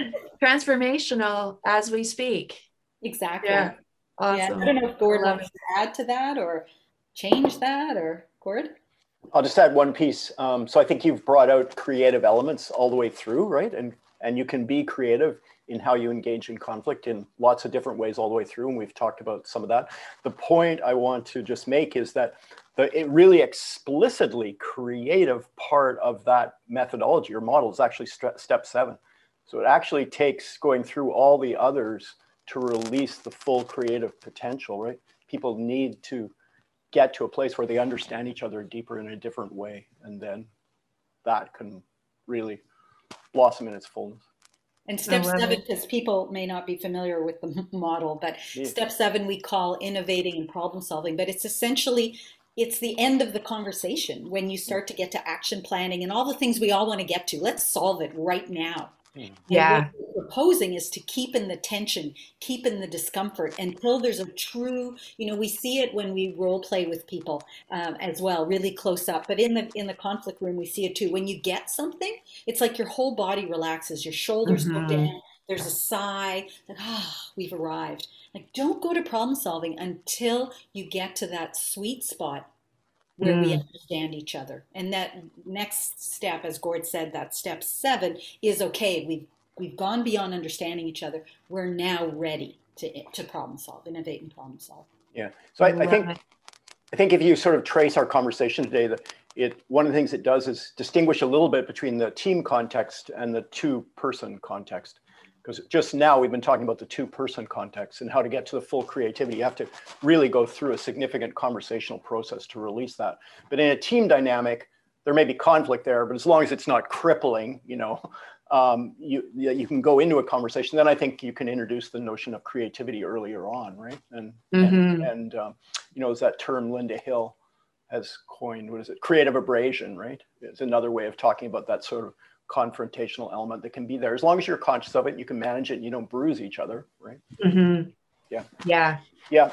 Transformational as we speak. exactly. Yeah. Yeah. I don't Awesome. know if I Gord love wants it. to add to that or change that or Gord. I'll just add one piece. Um, so I think you've brought out creative elements all the way through, right? And and you can be creative in how you engage in conflict in lots of different ways all the way through. And we've talked about some of that. The point I want to just make is that the it really explicitly creative part of that methodology or model is actually st- step seven. So it actually takes going through all the others to release the full creative potential, right? People need to get to a place where they understand each other deeper in a different way. And then that can really blossom in its fullness. And I step love seven, it. because people may not be familiar with the model, but Yeah. step seven we call innovating and problem solving. But it's essentially it's the end of the conversation when you start to get to action planning and all the things we all want to get to. Let's solve it right now. Mm. And what Yeah. we're proposing is to keep in the tension, keep in the discomfort until there's a true, you know, we see it when we role play with people um, as well, really close up. But in the in the conflict room, we see it too. When you get something, it's like your whole body relaxes, your shoulders go Mm-hmm. down, there's a sigh, like, ah, oh, we've arrived. Like, don't go to problem solving until you get to that sweet spot where we Mm. understand each other. And that next step, as Gord said, that step seven is okay. We've we've gone beyond understanding each other. We're now ready to to problem solve, innovate and problem solve. Yeah. So I I, I love think it. I think if you sort of trace our conversation today, that it one of the things it does is distinguish a little bit between the team context and the two-person context. Because just now we've been talking about the two-person context and how to get to the full creativity. You have to really go through a significant conversational process to release that. But in a team dynamic, there may be conflict there, but as long as it's not crippling, you know, um, you you can go into a conversation. Then I think you can introduce the notion of creativity earlier on, right? And and Mm-hmm. and um, you know, is that term Linda Hill has coined? What is it? Creative abrasion, right? It's another way of talking about that sort of confrontational element that can be there. As long as you're conscious of it, you can manage it and you don't bruise each other, right? Mm-hmm. Yeah. Yeah. Yeah.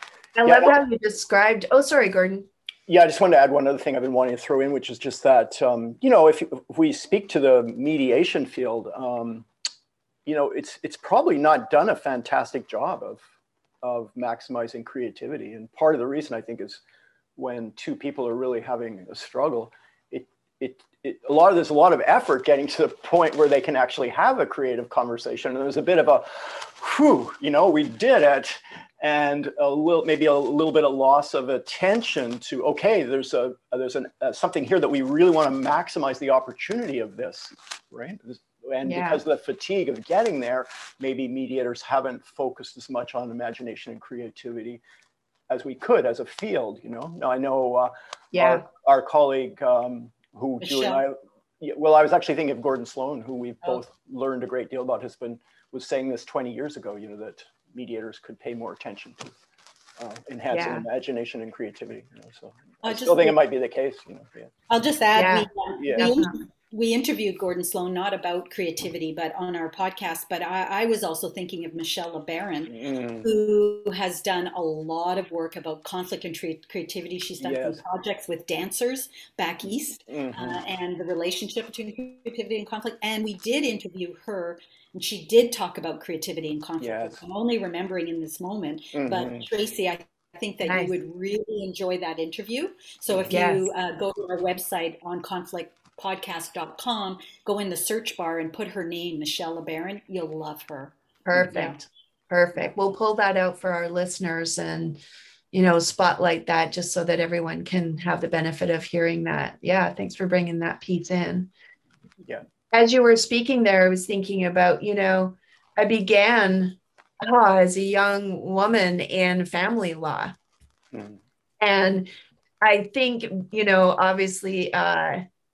I Yeah. love how you described. Oh, sorry, Gordon. Yeah, I just wanted to add one other thing I've been wanting to throw in, which is just that, um, you know, if, if we speak to the mediation field, um, you know, it's it's probably not done a fantastic job of of maximizing creativity. And part of the reason I think is when two people are really having a struggle, it it, it a lot of there's a lot of effort getting to the point where they can actually have a creative conversation. And there's a bit of a, whew, you know, we did it, and a little maybe a little bit of loss of attention to okay, there's a there's an uh, something here that we really want to maximize the opportunity of this, right? And Yeah. because of the fatigue of getting there, maybe mediators haven't focused as much on imagination and creativity as we could as a field, you know. Now I know uh, Yeah. our, our colleague um, who Julie and I, Michelle. yeah, well, I was actually thinking of Gordon Sloan, who we've Oh, both learned a great deal about, has been, was saying this twenty years ago, you know, that mediators could pay more attention to uh, enhancing Yeah. imagination and creativity, you know, so I I still just think it might be the case, you know. Yeah. I'll just add Yeah. we um, Yeah. we Definitely. we interviewed Gordon Sloan not about creativity but on our podcast. But I, I was also thinking of Michelle LeBaron, Mm, who has done a lot of work about conflict and cre- creativity. She's done some yes. projects with dancers back east Mm-hmm. uh, and the relationship between creativity and conflict. And we did interview her, and she did talk about creativity and conflict, which Yes. I'm only remembering in this moment. But Mm-hmm. Tracy, I think that you Nice. would really enjoy that interview. So if Mm-hmm. you Yes. uh, go to our website on conflict podcast dot com, go in the search bar and put her name, Michelle LeBaron, you'll love her. Yeah. Perfect. Perfect. We'll pull that out for our listeners and, you know, spotlight that just so that everyone can have the benefit of hearing that. Yeah. Thanks for bringing that piece in. Yeah. As you were speaking there, I was thinking about, you know, I began oh, as a young woman in family law. Mm-hmm. And I think, you know, obviously, uh,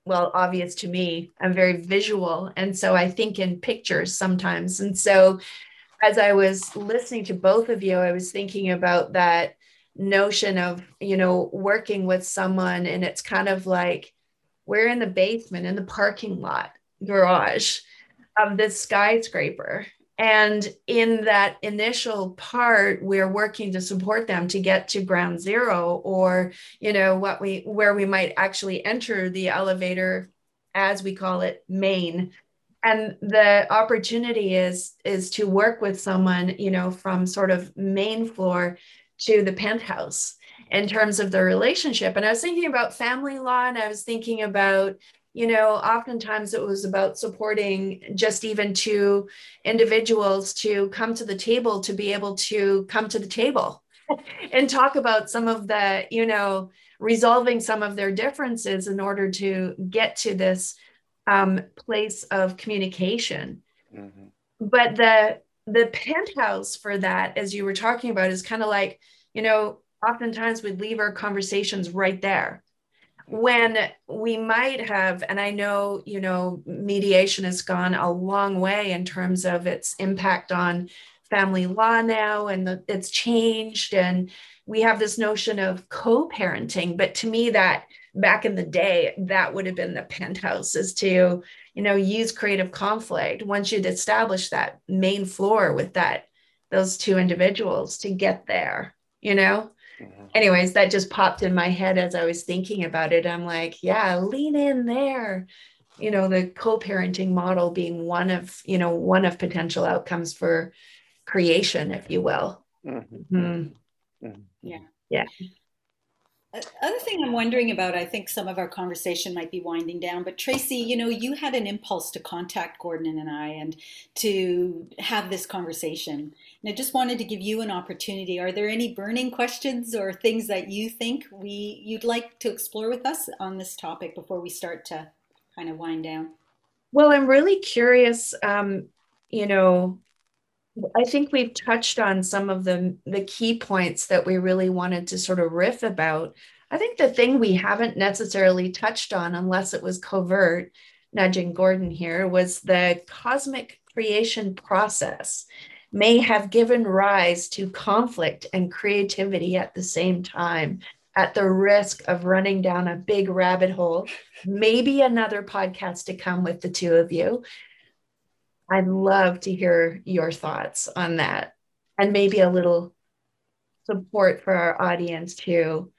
well, obvious to me. I'm very visual. And so I think in pictures sometimes. And so as I was listening to both of you, I was thinking about that notion of, you know, working with someone, and it's kind of like we're in the basement, in the parking lot garage of this skyscraper. And in that initial part, we're working to support them to get to ground zero, or, you know, what we, where we might actually enter the elevator, as we call it, main. And the opportunity is, is to work with someone, you know, from sort of main floor to the penthouse in terms of the relationship. And I was thinking about family law, and I was thinking about, you know, oftentimes it was about supporting just even two individuals to come to the table, to be able to come to the table and talk about some of the, you know, resolving some of their differences in order to get to this um, place of communication. Mm-hmm. But the the penthouse for that, as you were talking about, is kind of like, you know, oftentimes we'd leave our conversations right there, when we might have, and I know, you know, mediation has gone a long way in terms of its impact on family law now, and the, it's changed, and we have this notion of co-parenting. But to me, that back in the day, that would have been the penthouse, is to, you know, use creative conflict once you'd established that main floor with that, those two individuals to get there, you know. Mm-hmm. Anyways, that just popped in my head as I was thinking about it. I'm like, yeah, lean in there. You know, the co-parenting model being one of, you know, one of potential outcomes for creation, if you will. Mm-hmm. Mm-hmm. Yeah. Yeah. Other thing I'm wondering about, I think some of our conversation might be winding down, but Tracy, you know, you had an impulse to contact Gordon and I and to have this conversation. And I just wanted to give you an opportunity. Are there any burning questions or things that you think we you'd like to explore with us on this topic before we start to kind of wind down? Well, I'm really curious, um, you know, I think we've touched on some of the, the key points that we really wanted to sort of riff about. I think the thing we haven't necessarily touched on, unless it was covert, nudging Gordon here, was the cosmic creation process may have given rise to conflict and creativity at the same time, at the risk of running down a big rabbit hole. Maybe another podcast to come with the two of you. I'd love to hear your thoughts on that, and maybe a little support for our audience to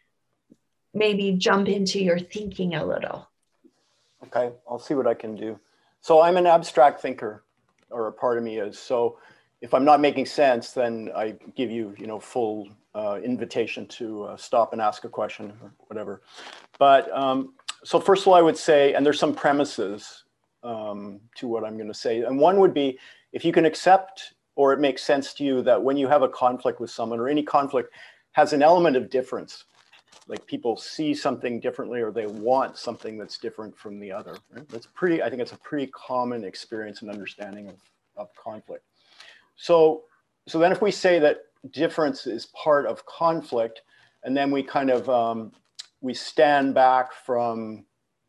maybe jump into your thinking a little. Okay, I'll see what I can do. So I'm an abstract thinker, or a part of me is. So if I'm not making sense, then I give you, you know, full uh, invitation to uh, stop and ask a question or whatever. But um, so first of all, I would say, and there's some premises Um, to what I'm going to say. And one would be, if you can accept, or it makes sense to you, that when you have a conflict with someone, or any conflict has an element of difference, like people see something differently, or they want something that's different from the other. Right? That's pretty, I think it's a pretty common experience and understanding of, of conflict. So, so then if we say that difference is part of conflict, and then we kind of, um, we stand back from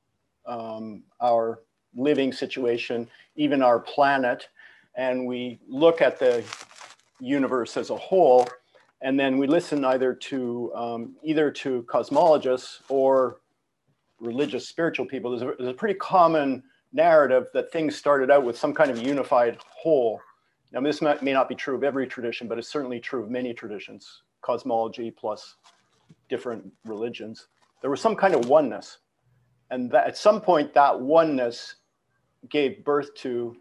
um, our living situation, even our planet, and we look at the universe as a whole, and then we listen either to um, either to cosmologists or religious spiritual people. There's a, there's a pretty common narrative that things started out with some kind of unified whole. Now, this may, may not be true of every tradition, but it's certainly true of many traditions, cosmology plus different religions. There was some kind of oneness, and that at some point that oneness gave birth to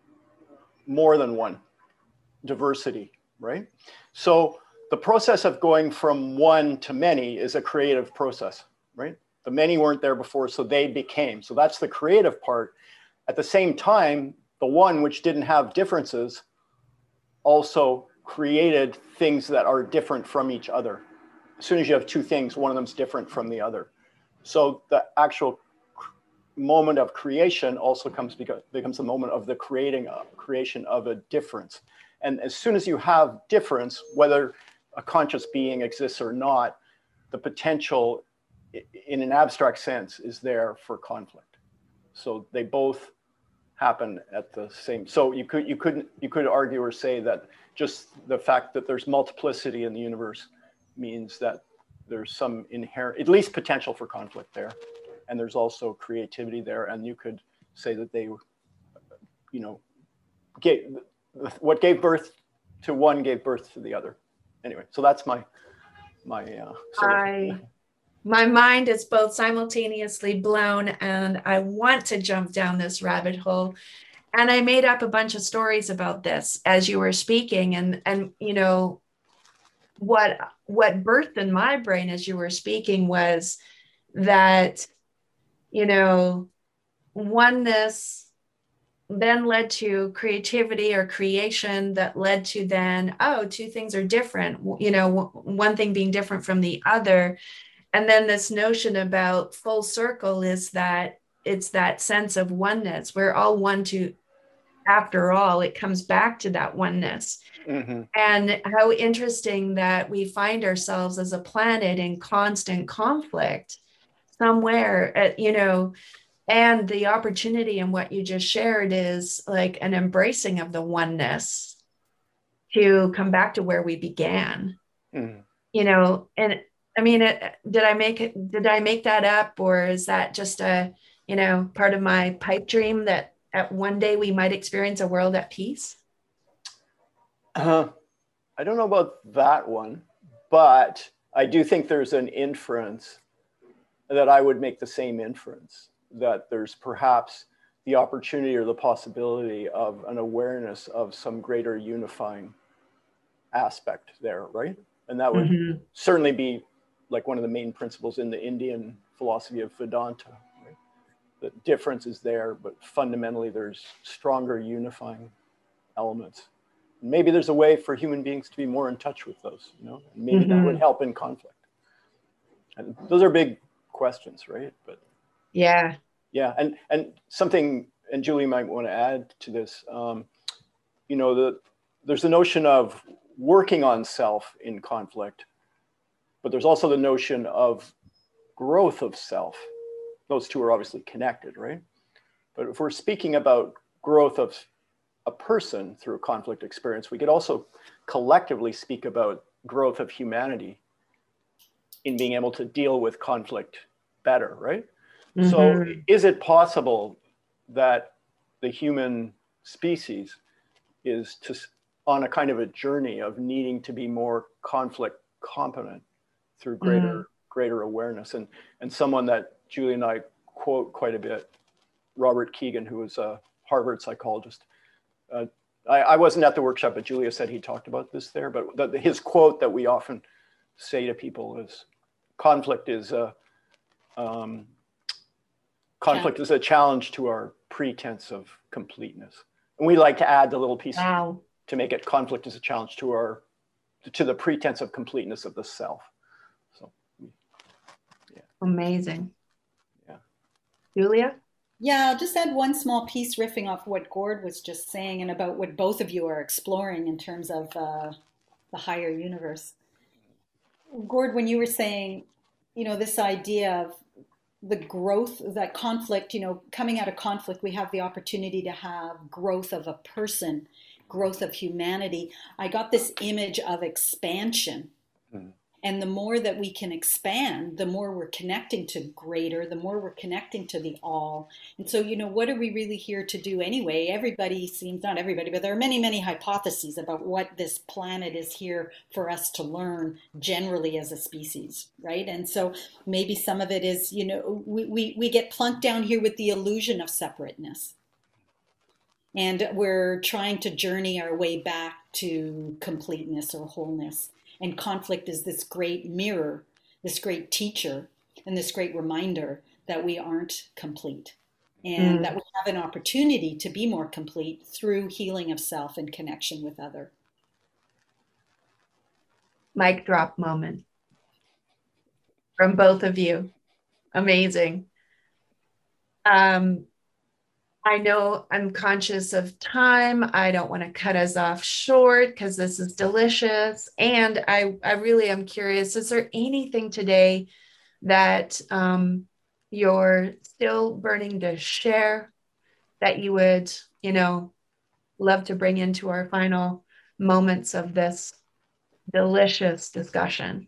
more than one, diversity, right? So the process of going from one to many is a creative process, right? The many weren't there before, so they became. So that's the creative part. At the same time, the one, which didn't have differences, also created things that are different from each other. As soon as you have two things, one of them's different from the other. So the actual moment of creation also comes because becomes the moment of the creating uh, creation of a difference. And as soon as you have difference, whether a conscious being exists or not, the potential in an abstract sense, is there for conflict. So they both happen at the same. So you could you couldn't you could argue or say that just the fact that there's multiplicity in the universe means that there's some inherent, at least potential for conflict there, and there's also creativity there. And you could say that they, you know, gave, what gave birth to one gave birth to the other. Anyway, so that's my my. Uh, sort of, I, my mind is both simultaneously blown, and I want to jump down this rabbit hole. And I made up a bunch of stories about this as you were speaking, and and you know, what what birthed in my brain as you were speaking was that, you know, oneness then led to creativity or creation that led to then, oh, two things are different, you know, one thing being different from the other. And then this notion about full circle is that it's that sense of oneness. We're all one to, after all, it comes back to that oneness. Mm-hmm. And how interesting that we find ourselves as a planet in constant conflict somewhere, at, you know, and the opportunity in what you just shared is like an embracing of the oneness to come back to where we began. Mm. You know, and I mean, it, did I make it, did I make that up, or is that just a, you know, part of my pipe dream that at one day we might experience a world at peace? Uh, I don't know about that one, but I do think there's an inference that I would make the same inference, that there's perhaps the opportunity or the possibility of an awareness of some greater unifying aspect there, right? And that would mm-hmm. certainly be like one of the main principles in the Indian philosophy of Vedanta, right? The difference is there, but fundamentally there's stronger unifying elements. Maybe there's a way for human beings to be more in touch with those, you know, and maybe mm-hmm. that would help in conflict. And those are big questions, right? But yeah, yeah, and and something, and Julie might want to add to this. Um, you know, the there's the notion of working on self in conflict, but there's also the notion of growth of self. Those two are obviously connected, right? But if we're speaking about growth of a person through a conflict experience, we could also collectively speak about growth of humanity in being able to deal with conflict better, right? Mm-hmm. So is it possible that the human species is to, on a kind of a journey of needing to be more conflict competent through greater mm. greater awareness? And and someone that Julie and I quote quite a bit, Robert Keegan, who was a Harvard psychologist. Uh, I, I wasn't at the workshop, but Julia said he talked about this there. But the, his quote that we often say to people is, conflict is a, um, conflict yeah. is a challenge to our pretense of completeness. And we like to add the little piece wow. to make it, conflict is a challenge to our, to the pretense of completeness of the self. So, yeah. Amazing. Yeah. Julia? Yeah, I'll just add one small piece riffing off what Gord was just saying and about what both of you are exploring in terms of uh, the higher universe. Gord, when you were saying, you know, this idea of the growth, that conflict, you know, coming out of conflict, we have the opportunity to have growth of a person, growth of humanity. I got this image of expansion. Mm. And the more that we can expand, the more we're connecting to greater, the more we're connecting to the all. And so, you know, what are we really here to do anyway? Everybody seems, not everybody, but there are many, many hypotheses about what this planet is here for us to learn generally as a species, right? And so maybe some of it is, you know, we, we, we get plunked down here with the illusion of separateness. And we're trying to journey our way back to completeness or wholeness. And conflict is this great mirror, this great teacher, and this great reminder that we aren't complete and mm. that we have an opportunity to be more complete through healing of self and connection with other. Mic drop moment from both of you. Amazing. Um, I know I'm conscious of time. I don't want to cut us off short because this is delicious. And I, I really am curious, is there anything today that um, you're still burning to share, that you would, you know, love to bring into our final moments of this delicious discussion?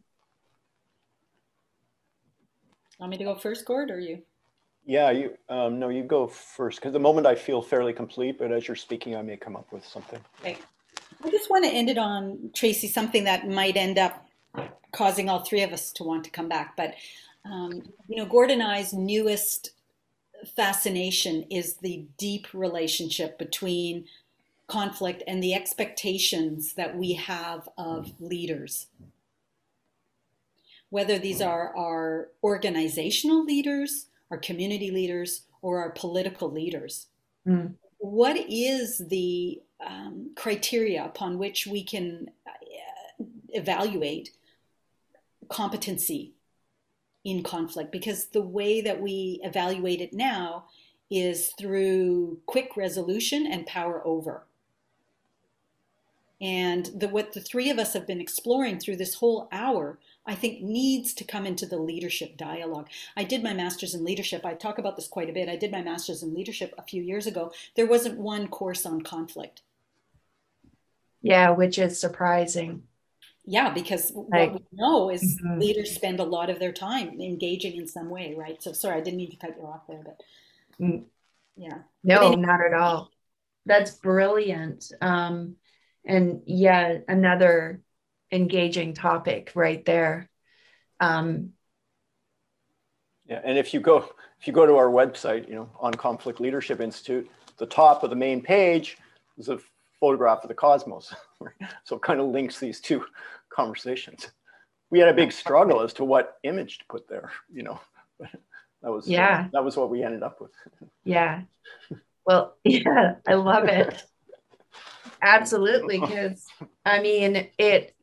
Want me to go first, Gord, or you? Yeah, you um, no, you go first, because the moment I feel fairly complete, but as you're speaking, I may come up with something. Okay. I just want to end it on, Tracy, something that might end up causing all three of us to want to come back. But, um, you know, Gord and I's newest fascination is the deep relationship between conflict and the expectations that we have of leaders. Whether these are our organizational leaders, our community leaders, or our political leaders. Mm. What is the um, criteria upon which we can uh, evaluate competency in conflict? Because the way that we evaluate it now is through quick resolution and power over. And the, what the three of us have been exploring through this whole hour, I think, needs to come into the leadership dialogue. I did my master's in leadership. I talk about this quite a bit. I did my master's in leadership a few years ago. There wasn't one course on conflict. Yeah, which is surprising. Yeah, because like, what we know is mm-hmm. leaders spend a lot of their time engaging in some way, right? So sorry, I didn't mean to cut you off there, but mm. yeah. No, anyway. not at all. That's brilliant. Um, and yeah, another engaging topic right there. Um, yeah, and if you go if you go to our website, you know, on Conflict Leadership Institute, the top of the main page is a photograph of the cosmos. So it kind of links these two conversations. We had a big struggle as to what image to put there, you know. That was yeah. Uh, that was what we ended up with. Yeah. Well, yeah, I love it. Absolutely, because I mean, it,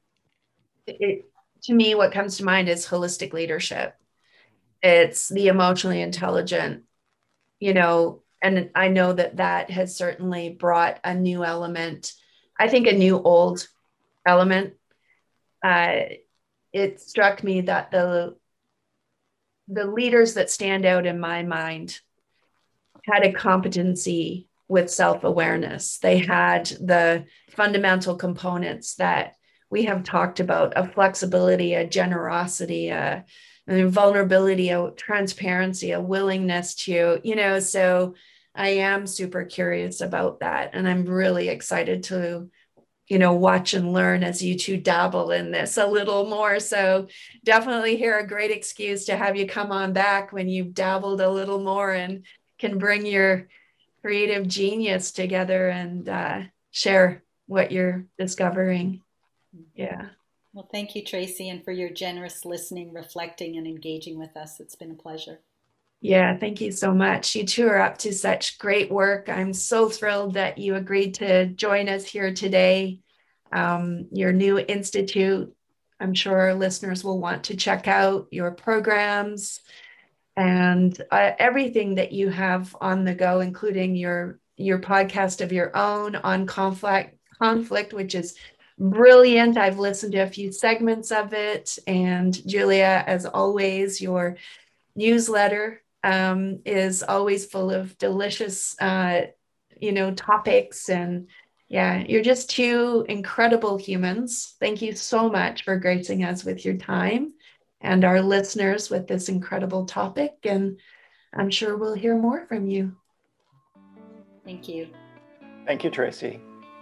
it, to me, what comes to mind is holistic leadership. It's the emotionally intelligent, you know, and I know that that has certainly brought a new element, I think a new old element. Uh, it struck me that the, the leaders that stand out in my mind had a competency with self-awareness. They had the fundamental components that we have talked about: a flexibility, a generosity, a, a vulnerability, a transparency, a willingness to, you know, so I am super curious about that. And I'm really excited to, you know, watch and learn as you two dabble in this a little more. So definitely here a great excuse to have you come on back when you've dabbled a little more and can bring your creative genius together and uh, share what you're discovering. Yeah. Well, thank you, Tracy, and for your generous listening, reflecting, and engaging with us. It's been a pleasure. Yeah, thank you so much. You two are up to such great work. I'm so thrilled that you agreed to join us here today. Um, your new institute, I'm sure our listeners will want to check out your programs and uh, everything that you have on the go, including your your podcast of your own on conflict, conflict, which is brilliant. I've listened to a few segments of it. And Julia, as always, your newsletter um, is always full of delicious, uh, you know, topics. And yeah, you're just two incredible humans. Thank you so much for gracing us with your time and our listeners with this incredible topic. And I'm sure we'll hear more from you. Thank you. Thank you, Tracy.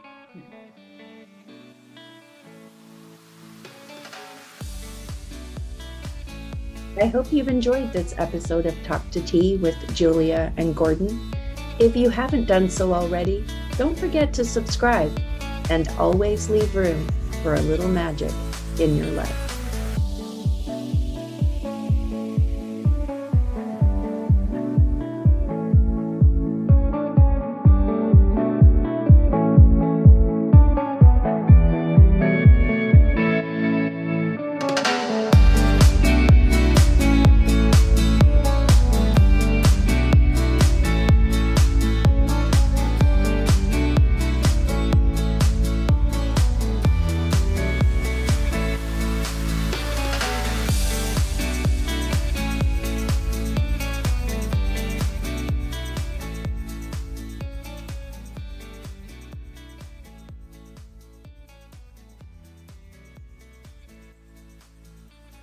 I hope you've enjoyed this episode of Talk to Tea with Julia and Gordon. If you haven't done so already, don't forget to subscribe and always leave room for a little magic in your life.